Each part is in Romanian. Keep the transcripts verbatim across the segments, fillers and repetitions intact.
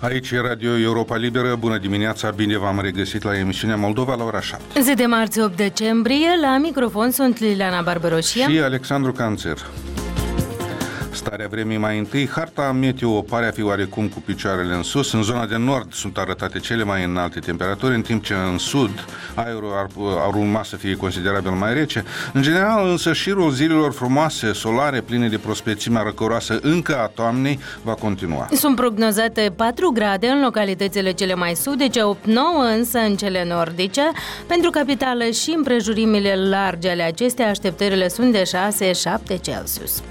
Aici e Radio Europa Liberă. Bună dimineața, bine v-am regăsit la emisiunea Moldova la ora șapte. Zi de marți opt decembrie, la microfon sunt Liliana Barbaroșia și Alexandru Canțer. Starea vremii mai întâi, harta meteo pare a fi oarecum cu picioarele în sus. În zona de nord sunt arătate cele mai înalte temperaturi, în timp ce în sud aerul ar, ar urma să fie considerabil mai rece. În general, însă, șirul zilelor frumoase, solare, pline de prospețimea răcoroasă încă a toamnei va continua. Sunt prognozate patru grade în localitățile cele mai sudice, opt nouă însă în cele nordice. Pentru capitală și împrejurimile largi ale acestea, așteptările sunt de șase șapte Celsius.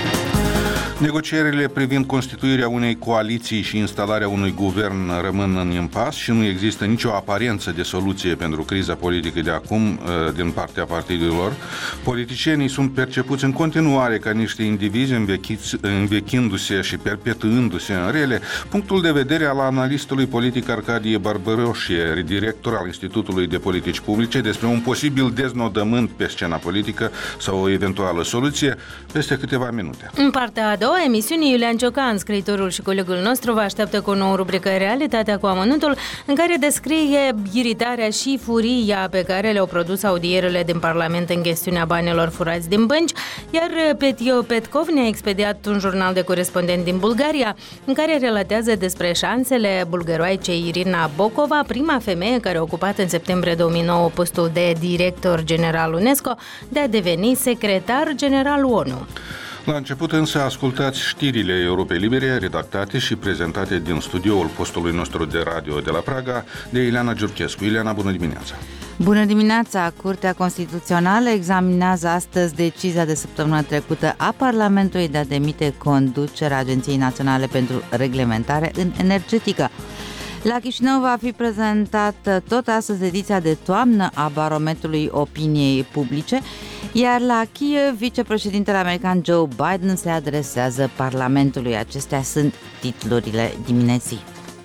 Negocierile privind constituirea unei coaliții și instalarea unui guvern rămân în impas și nu există nicio aparență de soluție pentru criza politică de acum din partea partidelor. Politicienii sunt percepuți în continuare ca niște indivizi învechiți, învechindu-se și perpetuându-se în rele. Punctul de vedere al analistului politic Arcadie Barbaroșie, director al Institutului de Politici Publice, despre un posibil deznodământ pe scena politică sau o eventuală soluție, peste câteva minute. În partea a doua emisiunii, Iulian Ciocan, scriitorul și colegul nostru, vă așteaptă cu o nouă rubrică Realitatea cu amănuntul, în care descrie iritarea și furia pe care le-au produs audierele din Parlament în chestiunea banilor furați din bănci, iar Petio Petkov ne-a expediat un jurnal de corespondent din Bulgaria, în care relatează despre șansele bulgăroaicei Irina Bokova, prima femeie care a ocupat în septembrie două mii nouă postul de director general UNESCO, de a deveni secretar general O N U. La început însă ascultați știrile Europei Libere, redactate și prezentate din studioul postului nostru de radio de la Praga, de Ileana Giurchescu. Ileana, bună dimineața! Bună dimineața! Curtea Constituțională examinează astăzi decizia de săptămâna trecută a Parlamentului de a demite conducerea Agenției Naționale pentru Reglementare în Energetică. La Chișinău va fi prezentată tot astăzi ediția de toamnă a Barometrului Opiniei Publice, iar la Kiev, vicepreședintele american Joe Biden se adresează Parlamentului. Acestea sunt titlurile dimineții.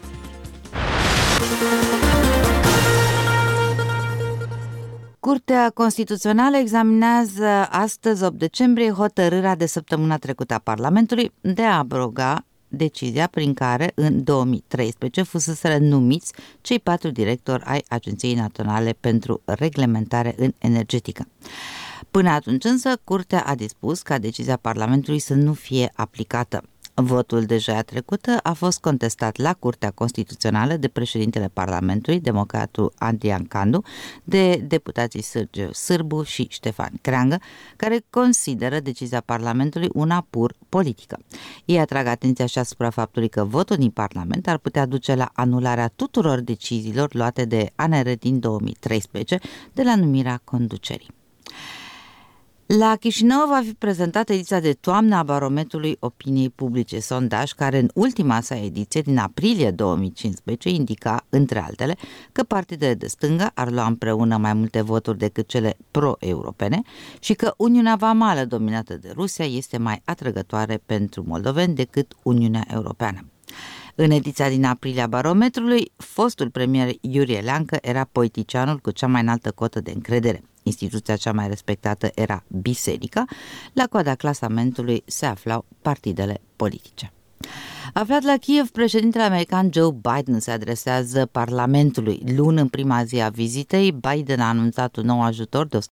Curtea Constituțională examinează astăzi, opt decembrie, hotărârea de săptămâna trecută a Parlamentului de a abroga decizia prin care în două mii treisprezece fuseseră numiți cei patru directori ai Agenției Naționale pentru Reglementare în Energetică. Până atunci însă, Curtea a dispus ca decizia Parlamentului să nu fie aplicată. Votul de joia trecută a fost contestat la Curtea Constituțională de președintele Parlamentului, democratul Adrian Candu, de deputații Sergiu Sârbu și Ștefan Creangă, care consideră decizia Parlamentului una pur politică. Ei atrag atenția și asupra faptului că votul din Parlament ar putea duce la anularea tuturor deciziilor luate de A N R din două mii treisprezece de la numirea conducerii. La Chișinău va fi prezentată ediția de toamnă a Barometrului Opiniei Publice, sondaj care în ultima sa ediție din aprilie două mii cincisprezece indica, între altele, că partidele de stânga ar lua împreună mai multe voturi decât cele pro-europene și că Uniunea Vamală dominată de Rusia este mai atrăgătoare pentru moldoveni decât Uniunea Europeană. În ediția din aprilie a Barometrului, fostul premier Iurie Leancă era politicianul cu cea mai înaltă cotă de încredere. Instituția cea mai respectată era biserica, la coada clasamentului se aflau partidele politice. Aflat la Kiev, președintele american Joe Biden se adresează Parlamentului. Luni, în prima zi a vizitei, Biden a anunțat un nou ajutor de